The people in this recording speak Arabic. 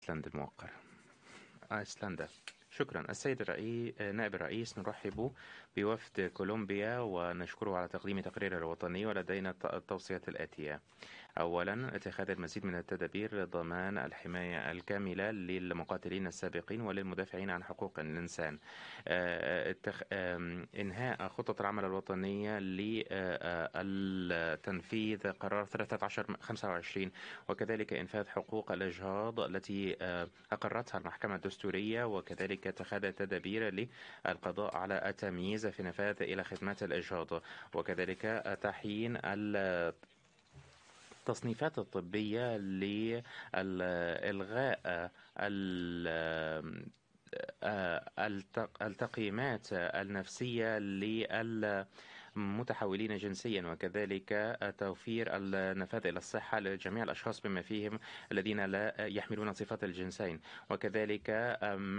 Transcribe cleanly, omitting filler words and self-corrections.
أيسلندا الموقر. أيسلندا. شكرا السيد الرئيس نائب الرئيس، نرحب بوفد كولومبيا ونشكره على تقديم تقرير الوطني، ولدينا التوصيات الآتية. أولا، اتخاذ المزيد من التدابير لضمان الحماية الكاملة للمقاتلين السابقين وللمدافعين عن حقوق الإنسان. إنهاء خطة العمل الوطنية لتنفيذ قرار 1325، وكذلك إنفاذ حقوق الإجهاض التي أقرتها المحكمة الدستورية، وكذلك اتخاذ تدابير للقضاء على التمييز في نفاذ إلى خدمات الإجهاض، وكذلك تحيين التصنيفات الطبية لإلغاء التقييمات النفسية للمتحولين جنسيا، وكذلك توفير النفاذ إلى الصحة لجميع الأشخاص بما فيهم الذين لا يحملون صفات الجنسين، وكذلك